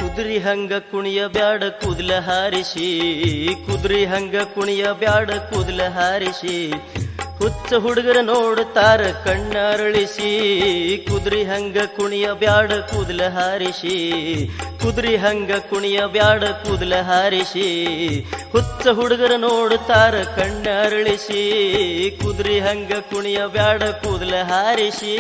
ಕುದುರಿ ಹಂಗ ಕುಣಿಯ ಬ್ಯಾಡ ಕೂದಲ ಹಾರಿಸಿ, ಕುದುರಿ ಹಂಗ ಕುಣಿಯ ಬ್ಯಾಡ ಕೂದಲ ಹಾರಿಸಿ, ಹುಚ್ಚ ಹುಡುಗರ ನೋಡುತ್ತಾರ ಕಣ್ಣರಳಿಸಿ. ಕುದುರಿ ಹಂಗ ಕುಣಿಯ ಬ್ಯಾಡ ಕೂದಲ ಹಾರಿಸಿ, ಕುದುರಿ ಹಂಗ ಕುಣಿಯ ಬ್ಯಾಡ ಕೂದಲ ಹಾರಿಸಿ, ಹುಚ್ಚ ಹುಡುಗರ ನೋಡುತ್ತಾರ ಕಣ್ಣರಳಿಸಿ. ಕುದುರಿ ಹಂಗ ಕುಣಿಯ ಬ್ಯಾಡ ಕೂದಲ ಹಾರಿಸಿ.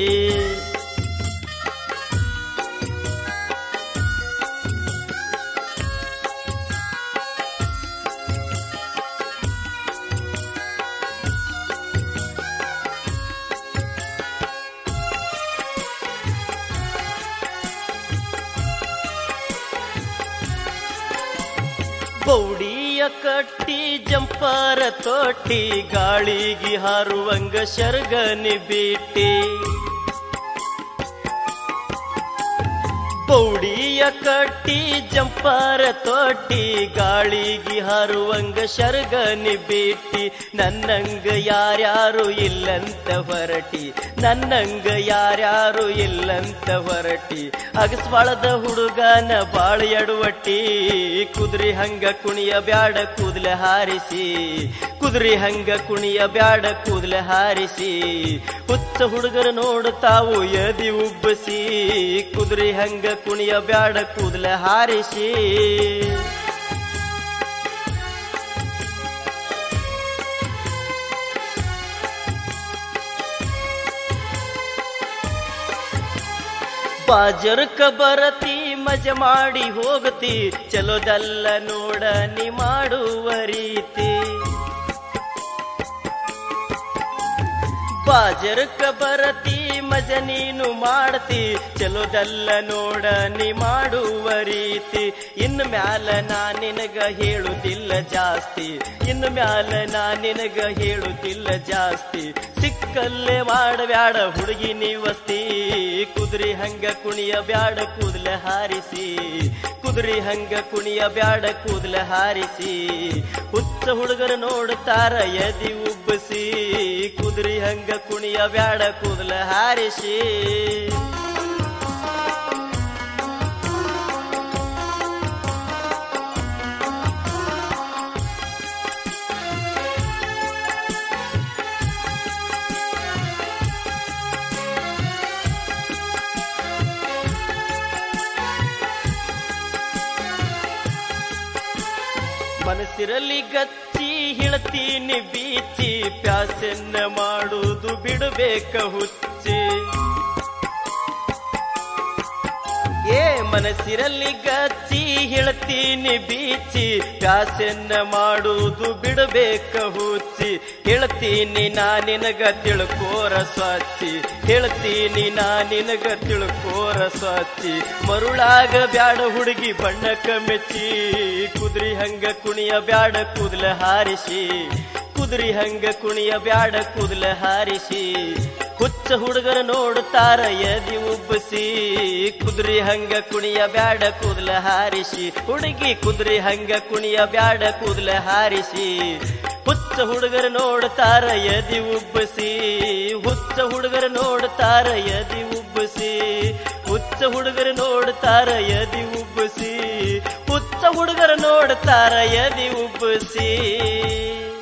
ಬೌಡಿಯ ಕಟ್ಟಿ ಜಂಪಾರ ತೊಟ್ಟಿ, ಗಾಳಿಗೆ ಹಾರುವಂಗ ಶರ್ಗನಿ ಬಿಟ್ಟಿ. ಬೌಡಿಯ ಕಟ್ಟಿ ಜಂಪಾರ ತೊಟ್ಟಿ, ಗಾಳಿಗೆ ಹಾರುವಂಗ ಶರ್ಗನಿ ಬಿಟ್ಟಿ. ನನ್ನಂಗ ಯಾರ್ಯಾರು ಇಲ್ಲಂತ ಹೊರಟಿ, ನನ್ನಂಗ ಯಾರ್ಯಾರು ಇಲ್ಲಂತ ಹೊರಟಿ. ಅಗಸ್ವಾಳದ ಹುಡುಗನ ಬಾಳ ಎಡುವಟ್ಟಿ. ಕುದುರಿ ಹಂಗ ಕುಣಿಯ ಬ್ಯಾಡ ಕೂದಲ ಹಾರಿಸಿ, ಕುದುರಿ ಹಂಗ ಕುಣಿಯ ಬ್ಯಾಡ ಕೂದಲ ಹಾರಿಸಿ, ಹುಚ್ಚ ಹುಡುಗರ ನೋಡುತ್ತಾವು ಎದಿ ಉಬ್ಬಸಿ. ಕುದುರಿ ಹಂಗ ಕುಣಿಯ ಬ್ಯಾಡ ಕೂದಲ ಹಾರಿಸಿ. ಬಾಜರ್ಕ ಬರತಿ ಮಜ ಮಾಡಿ ಹೋಗತಿ, ಚಲೋದಲ್ಲ ನೋಡ ನೀ ಮಾಡುವ ರೀತಿ. ಬಾಜರ್ಕ ಬರತಿ ಮಜ ನೀನು ಮಾಡ್ತಿ, ಚಲೋದಲ್ಲ ನೋಡ ನೀ ಮಾಡುವ ರೀತಿ. ಇನ್ನು ಮ್ಯಾಲ ನಾ ನಿನಗ ಹೇಳುದಿಲ್ಲ ಜಾಸ್ತಿ, ಇನ್ನು ಮ್ಯಾಲ ನಾ ನಿನಗ ಹೇಳುದಿಲ್ಲ ಜಾಸ್ತಿ. ಸಿಕ್ಕಲ್ಲೇ ಮಾಡಬ್ಯಾಡ ಹುಡುಗಿ ನೀವಸ್ತಿ. ಕುದುರಿ ಹಂಗ ಕುಣಿಯ ಬ್ಯಾಡ ಕೂದಲ ಹಾರಿಸಿ, ಕುದುರಿ ಹಂಗ ಕುಣಿಯ ಬ್ಯಾಡ ಕೂದಲ ಹಾರಿಸಿ, ಹುಚ್ಚ ಹುಡುಗರ ನೋಡುತ್ತಾರ ಎದಿ ಉಬ್ಬಸಿ. ಕುದುರಿ ಹಂಗ ಕುಣಿಯ ಬ್ಯಾಡ ಕೂದಲ ಹಾರಿಸಿ. ಮನಸ್ಸಿರಲಿ ಗಚ್ಚಿ ಹೇಳ್ತೀನಿ ಬೀಚಿ, ಪ್ಯಾಸನ್ನ ಮಾಡುವುದು ಬಿಡಬೇಕ ಹುಚ್ಚಿ. ಮನಸ್ಸಿರಲಿ ಗಚ್ಚಿ ಹೇಳ್ತೀನಿ ಬೀಚಿ, ಪ್ಯಾಸನ್ನ ಮಾಡುವುದು ಬಿಡಬೇಕ ಹುಚ್ಚಿ. ಹೇಳ್ತೀನಿ ನಾ ನಿನಗ ತಿಳ್ಕೋರ ಸ್ವಚ್ಚಿ, ಹೇಳ್ತೀನಿ ನಾ ನಿನಗ ತಿಳ್ಕೋರ ಸ್ವಚ್ಚಿ. ಮರುಳಾಗ ಬ್ಯಾಡ ಹುಡುಗಿ ಬಣ್ಣಕ್ಕ ಮೆಚ್ಚಿ. ಕುದುರಿ ಹಂಗ ಕುಣಿಯ ಬ್ಯಾಡ ಕೂದಲ ಹಾರಿಸಿ, ಕುದುರಿ ಹಂಗ ಕುಣಿಯ ಬ್ಯಾಡ ಕೂದಲ ಹಾರಿಸಿ, ಹುಚ್ಚ ಹುಡುಗರ ನೋಡುತ್ತಾರ ಎದಿ ಉಬ್ಬಸಿ. ಕುದುರಿ ಹಂಗ ಕುಣಿಯ ಬ್ಯಾಡ ಕೂದಲ ಹಾರಿಸಿ, ಹುಡುಗಿ ಕುದುರಿ ಹಂಗ ಕುಣಿಯ ಬ್ಯಾಡ ಕೂದಲ ಹಾರಿಸಿ, ಹುಚ್ಚ ಹುಡುಗರ ನೋಡುತ್ತಾರ ಎದಿ ಉಬ್ಬಸಿ. ಹುಚ್ಚ ಹುಡುಗರ ನೋಡುತ್ತಾರ ಎದಿ ಉಬ್ಬಸಿ, ಹುಚ್ಚ ಹುಡುಗರ ನೋಡುತ್ತಾರ ಎದಿ ಉಬ್ಬಸಿ, ಹುಚ್ಚ ಹುಡುಗರ ನೋಡುತ್ತಾರ ಎದಿ ಉಬ್ಬಸಿ.